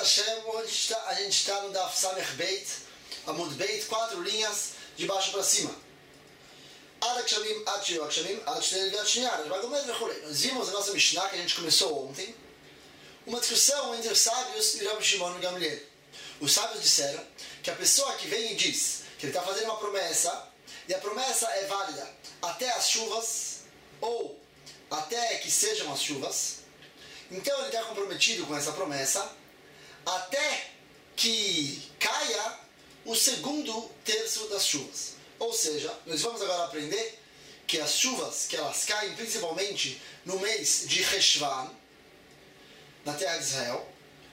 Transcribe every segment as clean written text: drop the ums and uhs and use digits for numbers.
Hashem, hoje a gente está no Daf Samech Beit, Amud Beit, 4 linhas de baixo para cima. Nós vimos a nossa Mishnah, que a gente começou ontem, uma discussão entre os sábios e Rabbi Shimon e Gamliel. Os sábios disseram que a pessoa que vem e diz que ele está fazendo uma promessa, e a promessa é válida até as chuvas, ou até que sejam as chuvas, então ele está comprometido com essa promessa, até que caia o segundo terço das chuvas. Ou seja, nós vamos agora aprender que as chuvas, que elas caem principalmente no mês de Reshvan, na terra de Israel.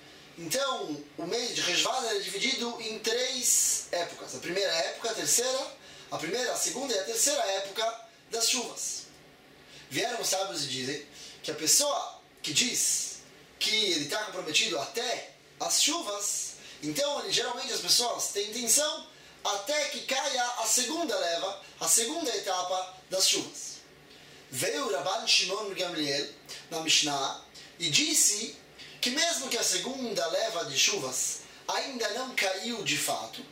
Então, o mês de Reshvan é dividido em 3 épocas. A primeira época, a terceira, a primeira, a segunda e a terceira época das chuvas. Vieram os sábios e dizem que a pessoa que diz que ele está comprometido até as chuvas, então geralmente as pessoas têm intenção até que caia a segunda leva, a segunda etapa das chuvas. Veio Rabban Shimon Gamliel na Mishnah e disse que mesmo que a segunda leva de chuvas ainda não caiu de fato,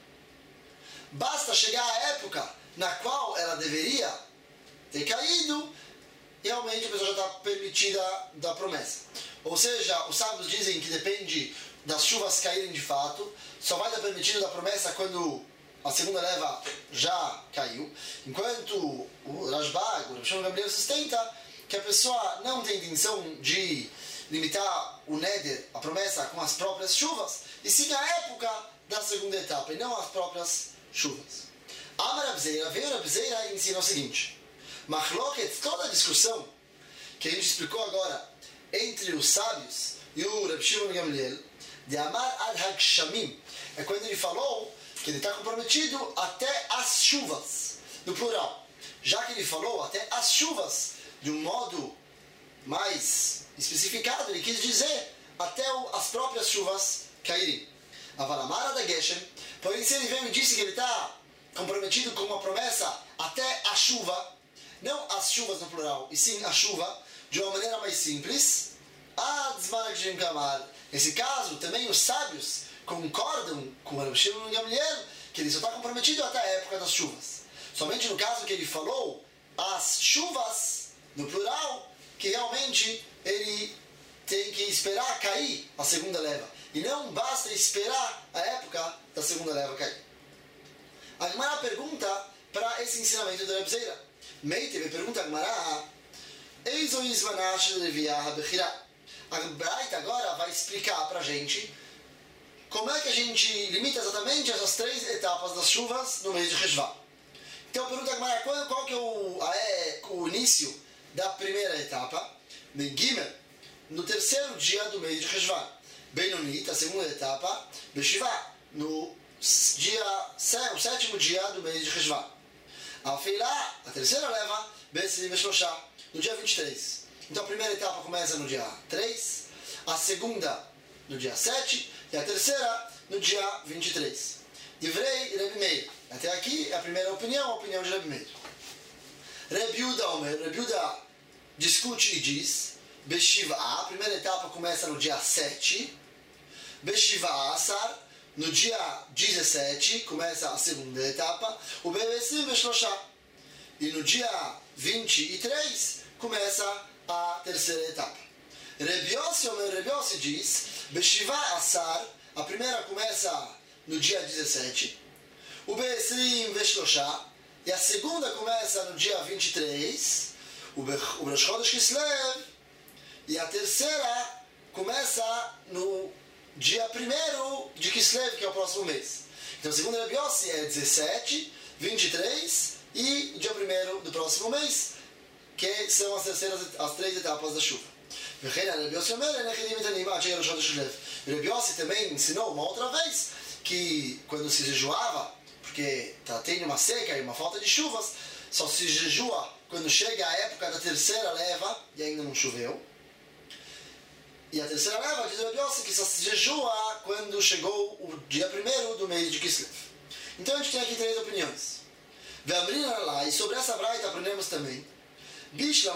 basta chegar à época na qual ela deveria ter caído, realmente a pessoa já está permitida da promessa. Ou seja, os sábios dizem que depende das chuvas caírem de fato, só vai estar permitido da promessa quando a segunda leva já caiu, enquanto o Rashbag, o Rabbi Shimon Gamliel, sustenta que a pessoa não tem intenção de limitar o Neder, a promessa, com as próprias chuvas, e sim a época da segunda etapa, e não as próprias chuvas. Amar Abzeira, veio Abzeira e ensina o seguinte: Machloket, toda a discussão que a gente explicou agora entre os sábios e o Rabbi Shimon Gamliel, de Amar ad Hagshamim, é quando ele falou que ele está comprometido até as chuvas, no plural. Já que ele falou até as chuvas, de um modo mais especificado, ele quis dizer até as próprias chuvas caírem. Avalamara da Geshem, porém se ele veio e disse que ele está comprometido com uma promessa até a chuva, não as chuvas no plural, e sim a chuva, de uma maneira mais simples, nesse caso, também os sábios concordam com o Rabbi Shimon Gamliel que ele só está comprometido até a época das chuvas. Somente no caso que ele falou as chuvas, no plural, que realmente ele tem que esperar cair a segunda leva. E não basta esperar a época da segunda leva cair. A Gemara pergunta para esse ensinamento do Rabbi Zeira. Meiteve pergunta a Gemara: Eizo izvanash leviah bechirah. A Braita agora vai explicar para a gente como é que a gente limita exatamente essas 3 etapas das chuvas no mês de Reshvan. Então pergunta a Gemara: qual que é o início da primeira etapa? Gimel, no terceiro dia do mês de Reshvan. Benonit, a segunda etapa. Beshivá, no o sétimo dia do mês de Reshvan. Afeilá, a terceira leva. Besri Beshloshá, no dia 23. Então a primeira etapa começa no dia 3, a segunda no dia 7 e a terceira no dia 23. Divrei Rebbe Meir. Até aqui a primeira opinião, a opinião de Rebbe Meir. Rebbe Yehuda Omer, Rebbe Yehuda discute e diz: Beshiva, a primeira etapa começa no dia 7. Beshiva Asar, no dia 17 começa a segunda etapa. O Bebesim Beshloshá. E no dia 23 começa a terceira etapa. Rebbe Yossi diz: Beshiva Asar, a primeira começa no dia 17. O Beesrim Veshloshá, e a segunda começa no dia 23. O Rosh Chodesh Kislev, e a terceira começa no dia 1º de Kislev, que é o próximo mês. Então, segundo Rebbe Yossi, é 17, 23 e o dia 1º do próximo mês, que são as 3 etapas da chuva. Rebbe Yossi também ensinou uma outra vez que quando se jejuava, porque está tendo uma seca e uma falta de chuvas, só se jejua quando chega a época da terceira leva e ainda não choveu. E a terceira leva, diz o Rebbe Yossi, que só se jejua quando chegou o dia 1º do mês de Kislev. Então a gente tem aqui 3 opiniões. E sobre essa braita aprendemos também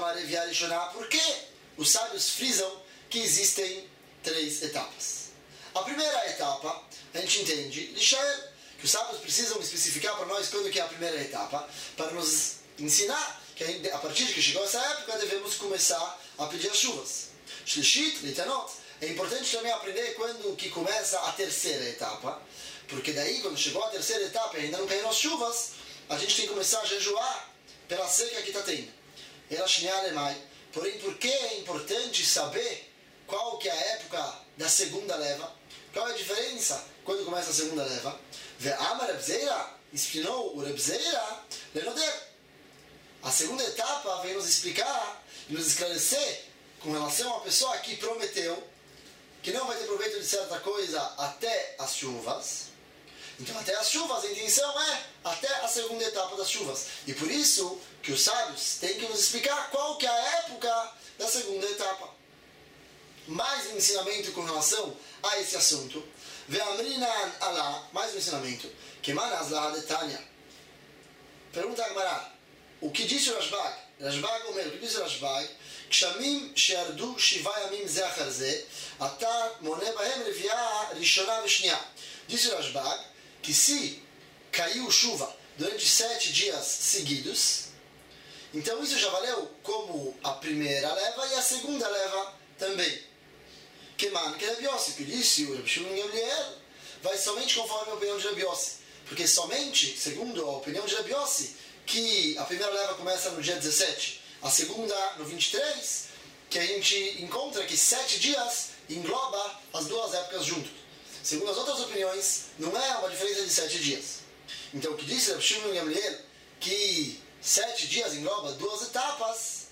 por que os sábios frisam que existem 3 etapas. A primeira etapa, a gente entende, que os sábios precisam especificar para nós quando que é a primeira etapa, para nos ensinar que a partir de que chegou essa época, devemos começar a pedir as chuvas. Shlishit, Litanot. É importante também aprender quando que começa a terceira etapa, porque daí, quando chegou a terceira etapa e ainda não caíram as chuvas, a gente tem que começar a jejuar pela seca que está tendo. Porém, por que é importante saber qual que é a época da segunda leva? Qual é a diferença quando começa a segunda leva? Ve'amar Reb Zeira, ensinou o Reb Zeira, Lenoder. A segunda etapa vem nos explicar e nos esclarecer com relação a uma pessoa que prometeu que não vai ter proveito de certa coisa até as chuvas. Então, até as chuvas, a intenção é até a segunda etapa das chuvas. E por isso que os sábios têm que nos explicar qual que é a época da segunda etapa. Mais um ensinamento com relação a esse assunto. Ve'amrinan alá, mais um ensinamento. Kemanaz lahadetanya. Pergunta a Gemara. O que disse o Rashbag? Rashbag Omer, o que disse o Rashbag? Kshamim she'ardu shiva yamim ze achar ze, ata mone bahem reviá rishona veshnia. Disse o Rashbag que se caiu chuva durante 7 dias seguidos, então isso já valeu como a primeira leva e a segunda leva também. Que Reb Yossi, que disse o Reb Shimon Gamliel, vai somente conforme a opinião de Reb Yossi, porque somente, segundo a opinião de Reb Yossi, que a primeira leva começa no dia 17, a segunda no 23, que a gente encontra que 7 dias engloba as duas épocas juntos. Segundo as outras opiniões, não é uma diferença de 7 dias. Então o que disse Reb Shimon Gamliel, que 7 dias engloba duas etapas,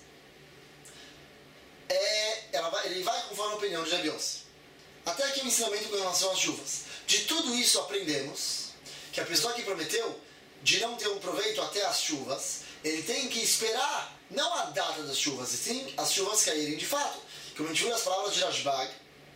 ele vai conforme a opinião de Reb Yossi. Até aqui o ensinamento com relação às chuvas. De tudo isso aprendemos que a pessoa que prometeu de não ter um proveito até as chuvas, ele tem que esperar, não a data das chuvas, e sim as chuvas caírem de fato. Como a gente viu as palavras de Rashbag,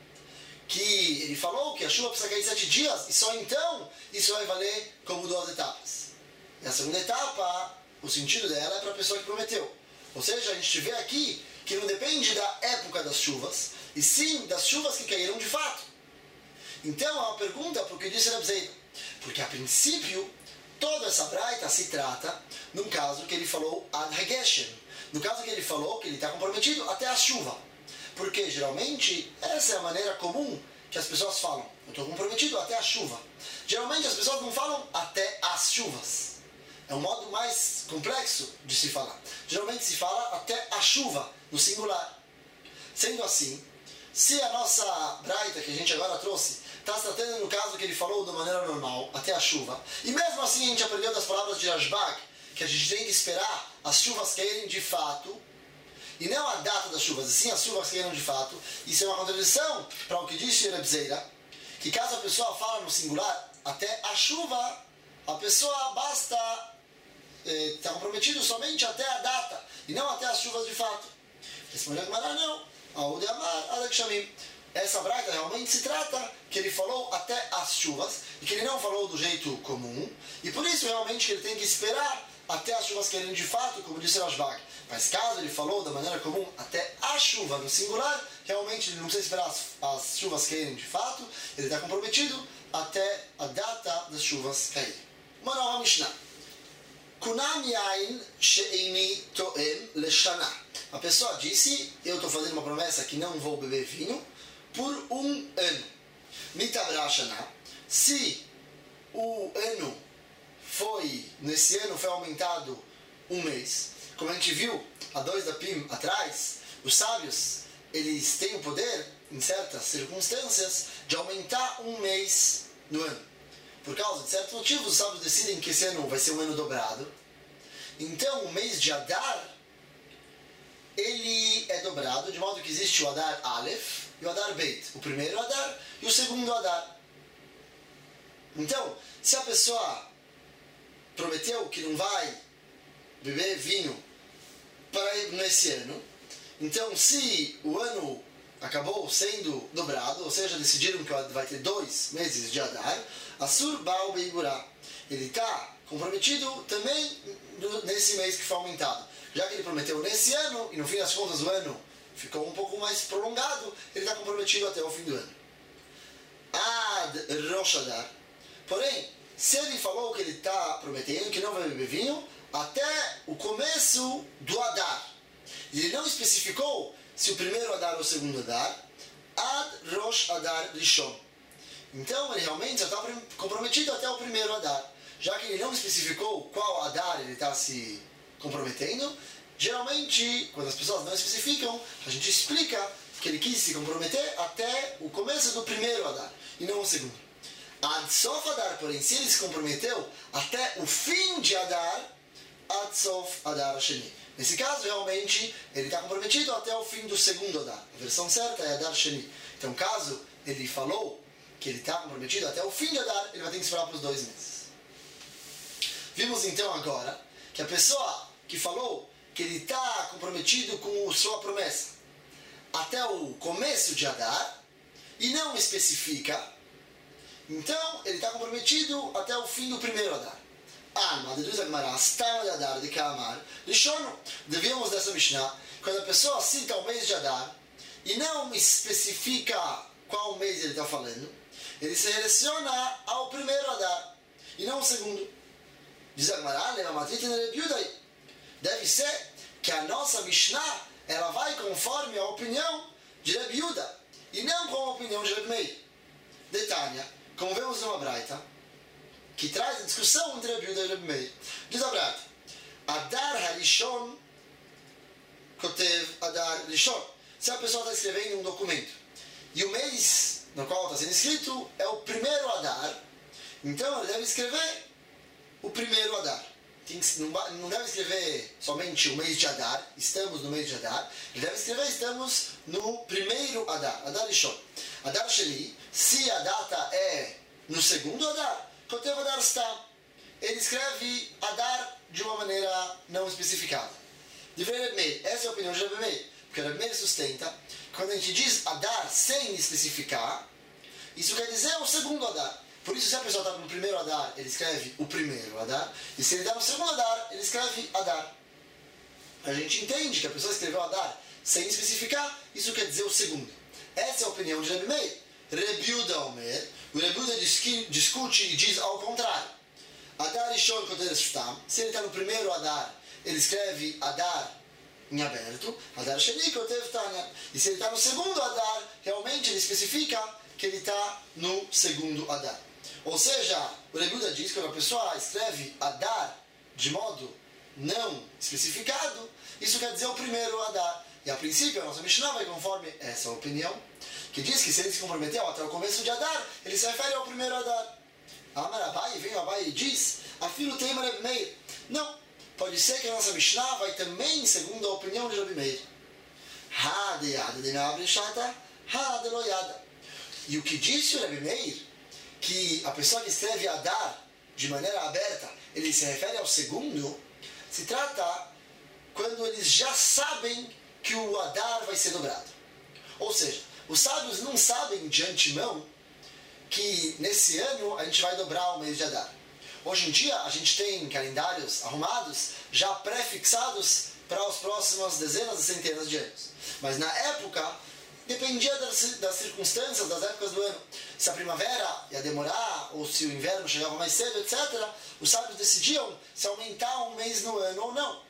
que ele falou que a chuva precisa cair 7 dias, e só então isso vai valer como duas etapas. E a segunda etapa, o sentido dela é para a pessoa que prometeu. Ou seja, a gente vê aqui que não depende da época das chuvas, e sim das chuvas que caíram de fato. Então, é uma pergunta para o que disse Reb Zeira. Porque, a princípio, toda essa braita se trata num caso que ele falou ad hageshem, no caso que ele falou que ele está comprometido até a chuva. Porque, geralmente, essa é a maneira comum que as pessoas falam. Eu estou comprometido até a chuva. Geralmente, as pessoas não falam até as chuvas. É um modo mais complexo de se falar. Geralmente se fala até a chuva, no singular. Sendo assim, se a nossa braita que a gente agora trouxe está se tratando no caso que ele falou de maneira normal, até a chuva, e mesmo assim a gente aprendeu das palavras de Rashbag, que a gente tem que esperar as chuvas caírem de fato, e não a data das chuvas, e sim as chuvas caírem de fato, isso é uma contradição para o que disse Reb Zeira, que caso a pessoa fala no singular até a chuva, a pessoa basta está comprometido somente até a data, e não até as chuvas de fato. Respondeu a Gemara, não. Aúde Amar, Alek Shamim. Essa braita realmente se trata que ele falou até as chuvas, e que ele não falou do jeito comum, e por isso realmente ele tem que esperar até as chuvas caírem de fato, como disse Rashbag. Mas caso ele falou da maneira comum até a chuva no singular, realmente ele não precisa esperar as chuvas caírem de fato, ele está comprometido até a data das chuvas caírem. Uma nova Mishnah. Kunam yain she'eni to'em leshana. A pessoa disse, eu estou fazendo uma promessa que não vou beber vinho por um ano. Mitabra shana. Se o ano nesse ano foi aumentado um mês, como a gente viu há 2 dapim atrás, os sábios, eles têm o poder, em certas circunstâncias, de aumentar um mês no ano. Por causa de certos motivos, os sábios decidem que esse ano vai ser um ano dobrado. Então, o mês de Adar, ele é dobrado, de modo que existe o Adar Aleph e o Adar Beit. O primeiro Adar e o segundo Adar. Então, se a pessoa prometeu que não vai beber vinho nesse ano, então se o ano acabou sendo dobrado, ou seja, decidiram que vai ter 2 meses de Adar, Asur Baal Beiburá. Ele está comprometido também nesse mês que foi aumentado. Já que ele prometeu nesse ano, e no fim das contas o ano ficou um pouco mais prolongado, ele está comprometido até o fim do ano. Rosh Adar. Porém, se ele falou que ele está prometendo que não vai beber vinho até o começo do Adar, e ele não especificou se o primeiro Adar ou o segundo Adar, Ad Rosh Adar Rishon. Então, ele realmente já está comprometido até o primeiro Adar. Já que ele não especificou qual Adar ele está se comprometendo, geralmente, quando as pessoas não especificam, a gente explica que ele quis se comprometer até o começo do primeiro Adar, e não o segundo. Ad Sof Adar, porém, se ele se comprometeu até o fim de Adar, Ad Sof Adar Sheni. Nesse caso, realmente, ele está comprometido até o fim do segundo Adar. A versão certa é Adar Sheni. Então, caso ele falou que ele está comprometido até o fim de Adar, ele vai ter que esperar para os 2 meses. Vimos então agora que a pessoa que falou que ele está comprometido com sua promessa até o começo de Adar e não especifica, então ele está comprometido até o fim do primeiro Adar. Alma, deduz a Gemara, Stama de Adar, de Kamar, Rishono, devíamos dessa Mishnah, quando a pessoa cita o mês de Adar e não especifica qual mês ele está falando, ele se relaciona ao primeiro Adar e não ao segundo. Diz a Gemara, deve ser que a nossa Mishnah ela vai conforme a opinião de Reb Yehuda e não com a opinião de Reb Meir. Detalhe, como vemos numa Braita, que traz a discussão entre Reb Yehuda e Reb Meir. Diz a Braita, Adar Harishon Kotev Adar Rishon. Se a pessoa está escrevendo um documento e o mês no qual está sendo escrito é o primeiro Adar, então ele deve escrever o primeiro Adar. Não deve escrever somente o mês de Adar, estamos no mês de Adar, ele deve escrever estamos no primeiro Adar, Adar Rishon. Adar Sheni, se a data é no segundo Adar, Kotev Adar está. Ele escreve Adar de uma maneira não especificada. Diferente Reb Meir, essa é a opinião de Reb Meir, porque Reb Meir sustenta, quando a gente diz Adar sem especificar, isso quer dizer o segundo Adar. Por isso, se a pessoa está no primeiro Adar, ele escreve o primeiro Adar. E se ele está no segundo Adar, ele escreve Adar. A gente entende que a pessoa escreveu Adar sem especificar, isso quer dizer o segundo. Essa é a opinião de Reb Meir. Reb Yehuda Omer, o Reb Yehuda discute e diz ao contrário. Adar Rishon Kotev Shtam, se ele está no primeiro Adar, ele escreve Adar em aberto, Adar Sheni Kotev Tanya. E se ele está no segundo Adar, realmente ele especifica que ele está no segundo Adar. Ou seja, o Reb Yehuda diz que quando a pessoa escreve Adar de modo não especificado, isso quer dizer o primeiro Adar. E a princípio a nossa Mishnah vai conforme essa opinião, que diz que se ele se comprometeu até o começo de Adar, ele se refere ao primeiro Adar. Amar Abai, vem o Abai e diz, Afilo Teima Reb Meir. Não, pode ser que a nossa Mishnah vai também segundo a opinião de Reb Meir. Ha de yada de me'abre shata, ha de lo yada. E o que disse o Reb Meir, que a pessoa que escreve Adar de maneira aberta, ele se refere ao segundo, se trata quando eles já sabem que o Adar vai ser dobrado. Ou seja, os sábios não sabem de antemão que nesse ano a gente vai dobrar o mês de Adar. Hoje em dia a gente tem calendários arrumados, já pré-fixados para as próximas dezenas e centenas de anos. Mas na época, dependia das circunstâncias, das épocas do ano. Se a primavera ia demorar, ou se o inverno chegava mais cedo, etc., os sábios decidiam se aumentar um mês no ano ou não.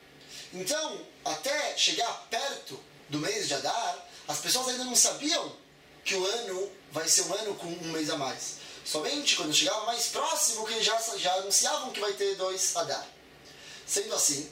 Então, até chegar perto do mês de Adar, as pessoas ainda não sabiam que o ano vai ser um ano com um mês a mais. Somente quando chegava mais próximo que eles já anunciavam que vai ter 2 Adar. Sendo assim,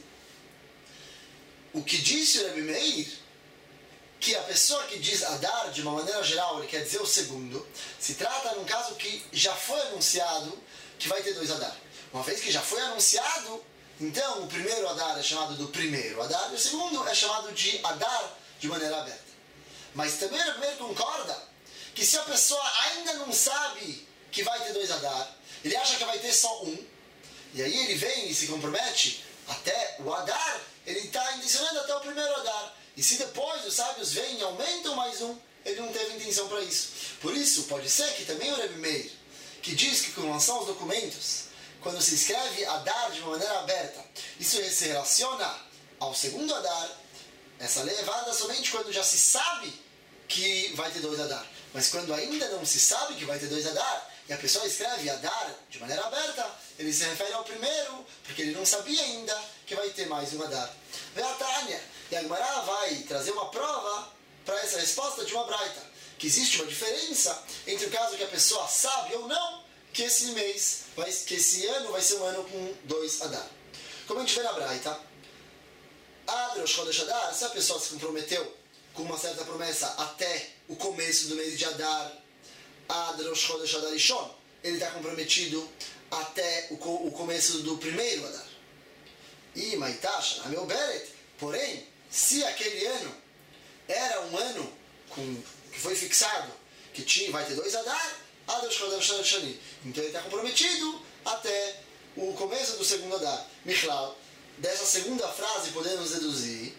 o que disse o Reb Meir, que a pessoa que diz Adar, de uma maneira geral, ele quer dizer o segundo, se trata num caso que já foi anunciado que vai ter 2 Adar. Uma vez que já foi anunciado, então o primeiro Adar é chamado do primeiro Adar, e o segundo é chamado de Adar de maneira aberta. Mas também o primeiro concorda que se a pessoa ainda não sabe que vai ter 2 Adar, ele acha que vai ter só um, e aí ele vem e se compromete até o Adar, ele está intencionando até o primeiro Adar. E se depois os sábios vêm e aumentam mais um, ele não teve intenção para isso. Por isso, pode ser que também o Reb Meir, que diz que com relação aos documentos, quando se escreve Adar de uma maneira aberta, isso se relaciona ao segundo Adar, essa lei é válida somente quando já se sabe que vai ter 2 Adar. Mas quando ainda não se sabe que vai ter 2 Adar, e a pessoa escreve Adar de maneira aberta, ele se refere ao primeiro, porque ele não sabia ainda que vai ter mais um Adar. Vê a Tânia, e a Gemara vai trazer uma prova para essa resposta de uma braita, que existe uma diferença entre o caso que a pessoa sabe ou não que que esse ano vai ser um ano com 2 Adar. Como a gente vê na braita, Ad Rosh Chodesh Adar, se a pessoa se comprometeu com uma certa promessa até o começo do mês de Adar, Ad Rosh Chodesh Adar Rishon, ele está comprometido até o começo do primeiro Adar. E Maitash, Ameu Beret, porém, se aquele ano era um ano que foi fixado, que vai ter 2 Adar, Ad Rosh Chodesh Adar Shani, então ele está comprometido até o começo do segundo Adar. Michlal, dessa segunda frase podemos deduzir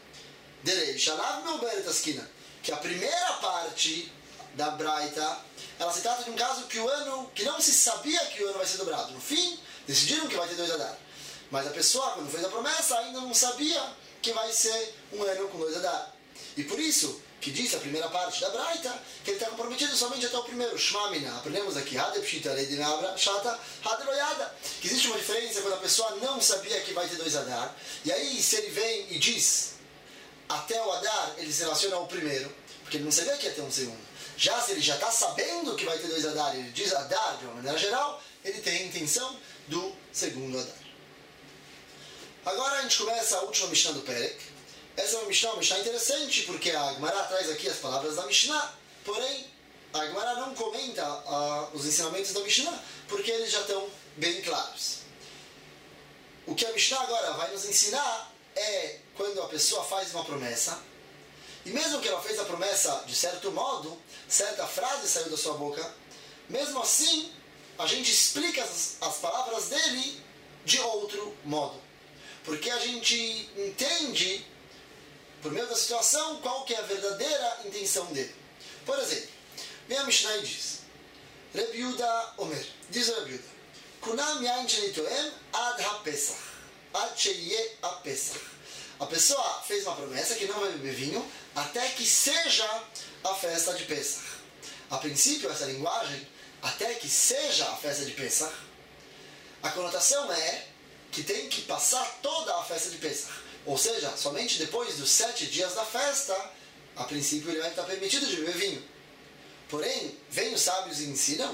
que a primeira parte da braita, ela se trata de um caso que não se sabia que o ano vai ser dobrado. No fim, decidiram que vai ter 2 Adar. Mas a pessoa, quando fez a promessa, ainda não sabia que vai ser um ano com 2 Adar. E por isso, que diz a primeira parte da braita, que ele está comprometido somente até o primeiro. Shmamina, aprendemos aqui, que existe uma diferença quando a pessoa não sabia que vai ter 2 Adar. E aí, se ele vem e diz até o Adar, ele se relaciona ao primeiro, porque ele não sabia que ia ter um segundo. Já se ele já está sabendo que vai ter 2 Adar, ele diz Adar de uma maneira geral, ele tem a intenção do segundo Adar. Agora a gente começa a última Mishnah do Perek. Essa é uma Mishnah interessante, porque a Gemara traz aqui as palavras da Mishnah, porém a Gemara não comenta os ensinamentos da Mishnah, porque eles já estão bem claros. O que a Mishnah agora vai nos ensinar é quando a pessoa faz uma promessa, e mesmo que ela fez a promessa de certo modo, certa frase saiu da sua boca, mesmo assim, a gente explica as palavras dele de outro modo. Porque a gente entende, por meio da situação, qual que é a verdadeira intenção dele. Por exemplo, vem a Mishnah e diz, Reb Yehuda Omer, diz o Reb Yehuda, Kunam yain shenitoem ad ha-pesach, ad sheyeh ha-pesach. A pessoa fez uma promessa que não vai beber vinho até que seja a festa de Pesach. A princípio, essa linguagem, até que seja a festa de Pesach, a conotação é que tem que passar toda a festa de Pesach. Ou seja, somente depois dos 7 dias da festa, a princípio ele vai estar permitido de beber vinho. Porém, vem os sábios e ensinam,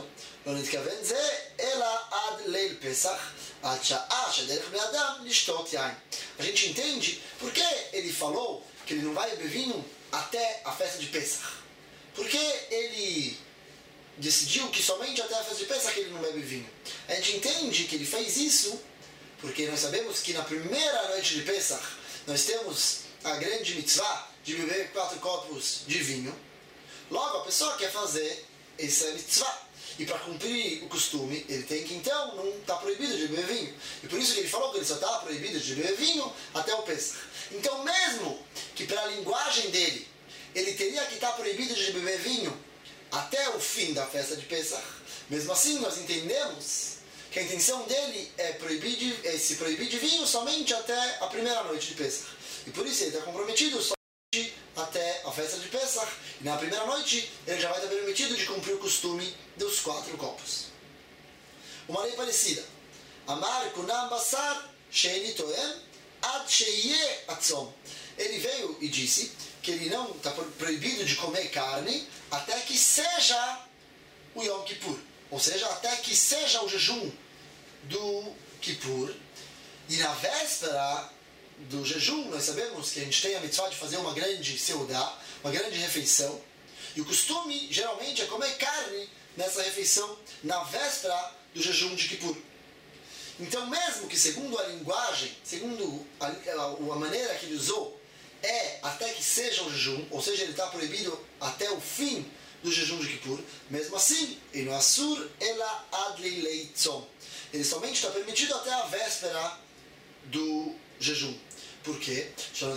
a gente entende por que ele falou que ele não vai beber vinho até a festa de Pesach. Porque ele decidiu que somente até a festa de Pesach ele não bebe vinho. A gente entende que ele fez isso porque nós sabemos que na primeira noite de Pesach nós temos a grande mitzvah de beber 4 copos de vinho. Logo, a pessoa quer fazer essa mitzvah. E para cumprir o costume, ele tem que então não está proibido de beber vinho. E por isso que ele falou que ele só está proibido de beber vinho até o Pesach. Então, mesmo que pela linguagem dele, ele teria que estar proibido de beber vinho até o fim da festa de Pesach, mesmo assim nós entendemos que a intenção dele é se proibir de vinho somente até a primeira noite de Pesach. E por isso ele está comprometido somente até a festa de Pesach. E na primeira noite ele já vai estar permitido de cumprir o costume dos 4 copos. Uma lei parecida. Amar kunam basar sheini toem ad sheyeh atzom. Ele veio e disse que ele não está proibido de comer carne até que seja o Yom Kippur. Ou seja, até que seja o jejum do Kippur. E na véspera do jejum, nós sabemos que a gente tem a mitzvah de fazer uma grande seudá, uma grande refeição. E o costume, geralmente, é comer carne nessa refeição, na véspera do jejum de Kippur. Então, mesmo que segundo a linguagem, segundo a maneira que ele usou, é até que seja o jejum, ou seja, ele está proibido até o fim do jejum de Kippur, mesmo assim, ele asur ela adli leitzom. Ele somente está permitido até a véspera do jejum. Por quê?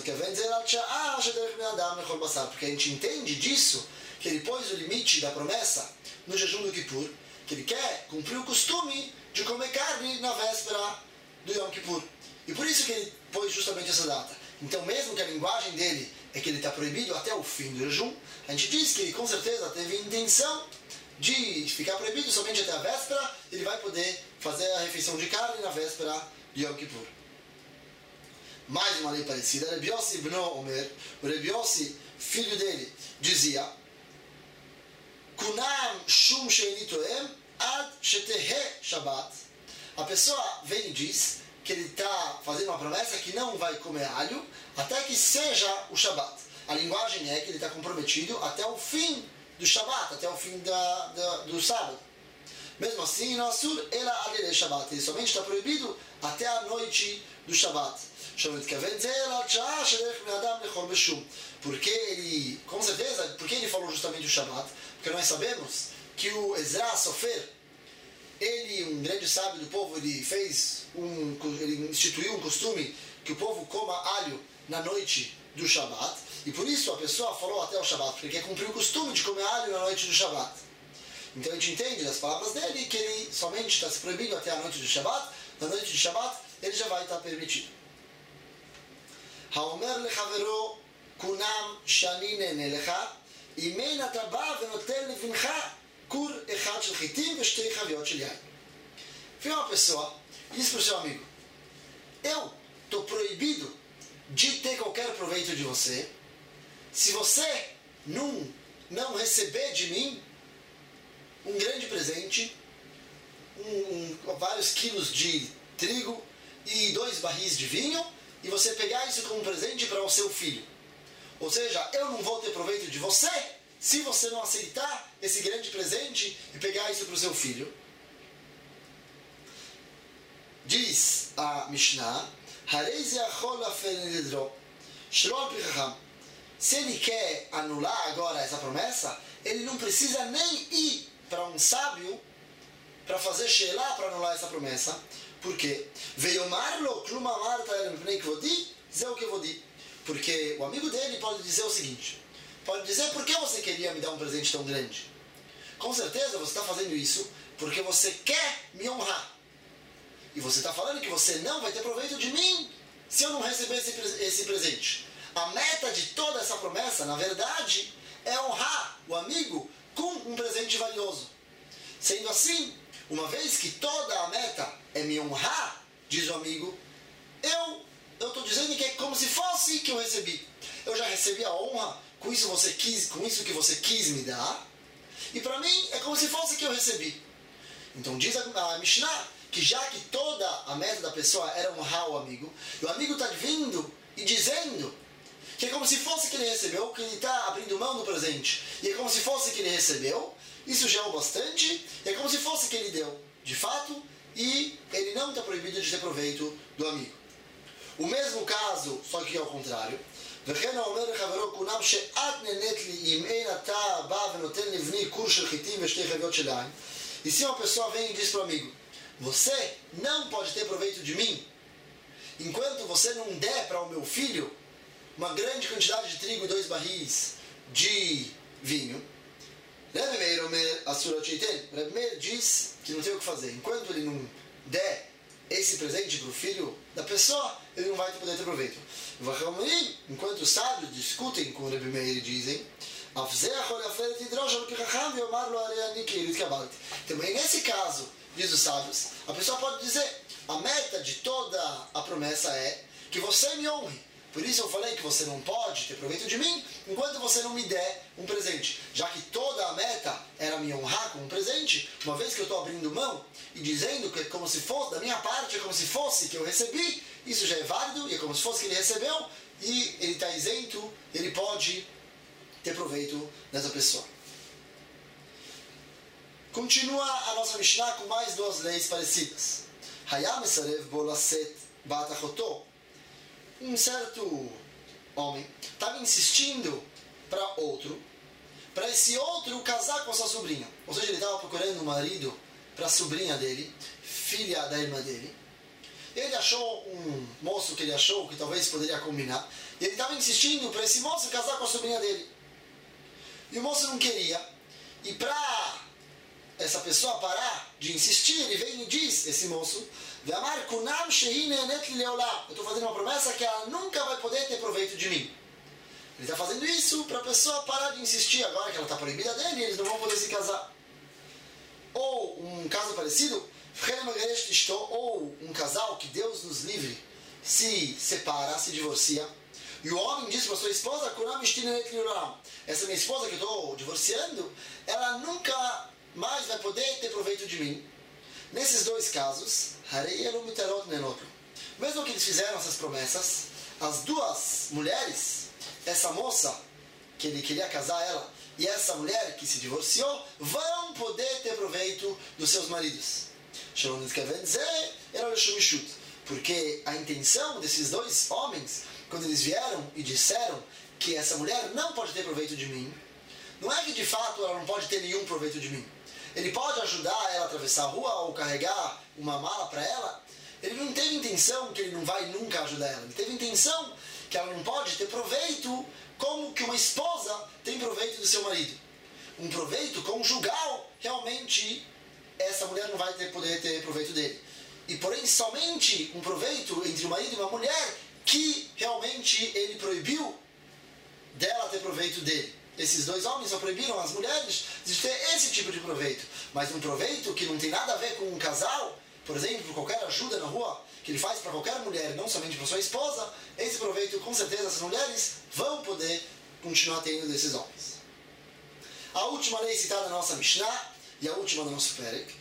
Porque a gente entende disso, que ele pôs o limite da promessa no jejum do Kippur, que ele quer cumprir o costume de comer carne na véspera do Yom Kippur. E por isso que ele pôs justamente essa data. Então, mesmo que a linguagem dele é que ele está proibido até o fim do jejum, a gente diz que ele com certeza teve intenção de ficar proibido somente até a véspera, ele vai poder fazer a refeição de carne na véspera de Yom Kippur. Mais uma lei parecida, Rebbe Yossi ibn Omer, o Rebbe Yossi, filho dele, dizia: Kunam shum sheini toem ad shetehe Shabbat. A pessoa vem e diz que ele está fazendo uma promessa que não vai comer alho até que seja o Shabbat. A linguagem é que ele está comprometido até o fim do Shabbat, até o fim do sábado. Mesmo assim, no Assur, ela adere Shabbat. Ele somente está proibido até a noite do Shabbat. Porque ele, com certeza, porque ele falou justamente do Shabbat? Porque nós sabemos que o Ezra Sofer, ele, um grande sábio do povo, ele instituiu um costume que o povo coma alho na noite do Shabbat, e por isso a pessoa falou até o Shabbat, porque quer cumprir o costume de comer alho na noite do Shabbat. Então a gente entende das palavras dele que ele somente está se proibindo até a noite do Shabbat. Na noite de Shabbat ele já vai estar permitido. האומר לחברו כונם שאני נהנה לך, אם אין אתה בא ונותן לבנך כור אחד של חיטים ושתי חביות של יין. Vem uma pessoa e diz para o seu amigo: eu estou proibido de ter qualquer proveito de você se você não receber de mim um grande presente, vários quilos de trigo e 2 barris de vinho, e você pegar isso como presente para o seu filho. Ou seja, eu não vou ter proveito de você se você não aceitar esse grande presente e pegar isso para o seu filho. Diz a Mishnah: se ele quer anular agora essa promessa, ele não precisa nem ir para um sábio para fazer shelah para anular essa promessa. Por quê? Porque o amigo dele pode dizer o seguinte: pode dizer, por que você queria me dar um presente tão grande? Com certeza você está fazendo isso porque você quer me honrar. E você está falando que você não vai ter proveito de mim se eu não receber esse presente. A meta de toda essa promessa, na verdade, é honrar o amigo com um presente valioso. Sendo assim, uma vez que toda a meta é me honrar, diz o amigo, eu estou dizendo que é como se fosse que eu recebi. Eu já recebi a honra, com isso que você quis me dar, e para mim é como se fosse que eu recebi. Então diz a Mishnah que já que toda a meta da pessoa era honrar o amigo, e o amigo está vindo e dizendo que é como se fosse que ele recebeu, que ele está abrindo mão do presente, e é como se fosse que ele recebeu, isso já é o bastante, é como se fosse que ele deu, de fato, e ele não está proibido de ter proveito do amigo. O mesmo caso, só que ao contrário, e se uma pessoa vem e diz para o amigo: você não pode ter proveito de mim enquanto você não der para o meu filho uma grande quantidade de trigo e 2 barris de vinho. Rebbe Meir diz que não tem o que fazer. Enquanto ele não der esse presente para o filho da pessoa, ele não vai poder ter proveito. Enquanto os sábios discutem com o Rebbe Meir e dizem: também nesse caso, diz os sábios, a pessoa pode dizer: a meta de toda a promessa é que você me honre. Por isso eu falei que você não pode ter proveito de mim enquanto você não me der um presente. Já que toda a meta era me honrar com um presente, uma vez que eu estou abrindo mão e dizendo que é como se fosse, da minha parte, é como se fosse que eu recebi, isso já é válido e é como se fosse que ele recebeu e ele está isento, ele pode ter proveito dessa pessoa. Continua a nossa Mishnah com mais 2 leis parecidas. Hayam esarev bo laset bat achotó. Um certo homem estava insistindo para esse outro casar com a sua sobrinha. Ou seja, ele estava procurando um marido para a sobrinha dele, filha da irmã dele. Ele achou um moço que ele achou que talvez poderia combinar. E ele estava insistindo para esse moço casar com a sobrinha dele. E o moço não queria. E para essa pessoa parar de insistir, ele vem e diz, esse moço: eu estou fazendo uma promessa que ela nunca vai poder ter proveito de mim. Ele está fazendo isso para a pessoa parar de insistir. Agora que ela está proibida dele, eles não vão poder se casar. um caso parecido, ou um casal que Deus nos livre se separa, se divorcia, e o homem diz para sua esposa, essa minha esposa que eu estou divorciando, ela nunca mais vai poder ter proveito de mim. Nesses dois casos, mesmo que eles fizeram essas promessas, as duas mulheres, essa moça que ele queria casar ela e essa mulher que se divorciou, vão poder ter proveito dos seus maridos. Porque a intenção desses dois homens, quando eles vieram e disseram que essa mulher não pode ter proveito de mim, não é que de fato ela não pode ter nenhum proveito de mim. Ele pode ajudar ela a atravessar a rua ou carregar uma mala para ela. Ele não teve intenção que ele não vai nunca ajudar ela. Ele teve intenção que ela não pode ter proveito como que uma esposa tem proveito do seu marido. Um proveito conjugal, realmente essa mulher não vai poder ter proveito dele. E porém somente um proveito entre um marido e uma mulher que realmente ele proibiu dela ter proveito dele. Esses dois homens só proibiram as mulheres de ter esse tipo de proveito. Mas um proveito que não tem nada a ver com um casal, por exemplo, qualquer ajuda na rua que ele faz para qualquer mulher, não somente para sua esposa, esse proveito com certeza as mulheres vão poder continuar tendo desses homens. A última lei citada na nossa Mishnah e a última do nosso Perek,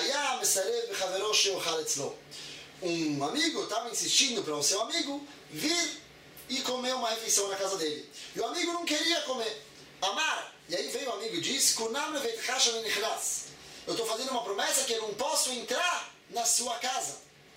um amigo estava insistindo para o seu amigo vir e comer uma refeição na casa dele. E o amigo não queria comer. Amar. E aí veio o amigo e disse, eu estou fazendo uma promessa que eu não posso entrar na sua casa.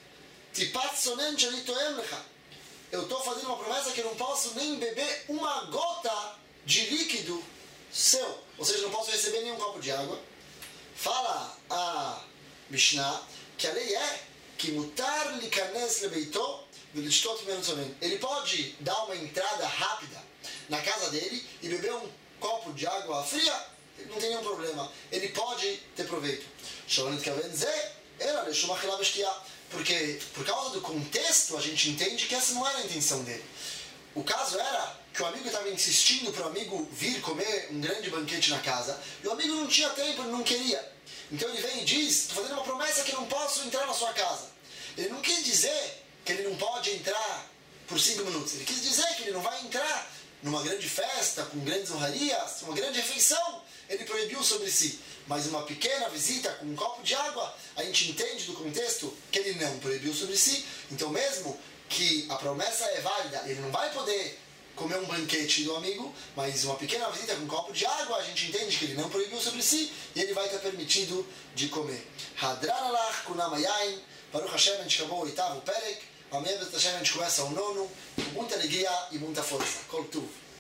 Eu estou fazendo uma promessa que eu não posso nem beber uma gota de líquido seu. Ou seja, não posso receber nenhum copo de água. Fala a Mishnah que a lei é que mutar likanes lebeito velishtot menu somen. Ele pode dar uma entrada rápida na casa dele e beber um copo de água fria, não tem nenhum problema. Ele pode ter proveito. Porque por causa do contexto a gente entende que essa não era a intenção dele. O caso era que o amigo estava insistindo para o amigo vir comer um grande banquete na casa e o amigo não tinha tempo, ele não queria. Então ele vem e diz, estou fazendo uma promessa que eu não posso entrar na sua casa. Ele não quis dizer que ele não pode entrar por 5 minutos. Ele quis dizer que ele não vai entrar numa grande festa, com grandes honrarias, uma grande refeição. Ele proibiu sobre si. Mas uma pequena visita com um copo de água, a gente entende do contexto que ele não proibiu sobre si. Então mesmo que a promessa é válida, ele não vai poder comer um banquete do amigo, mas uma pequena visita com um copo de água, a gente entende que ele não proibiu sobre si e ele vai estar permitido de comer. Hadran alach kunamayain, Baruch Hashem, a gente acabou o 8º Perek, amanhã a gente começa o 9º, com muita alegria e muita força. Kol Tuv.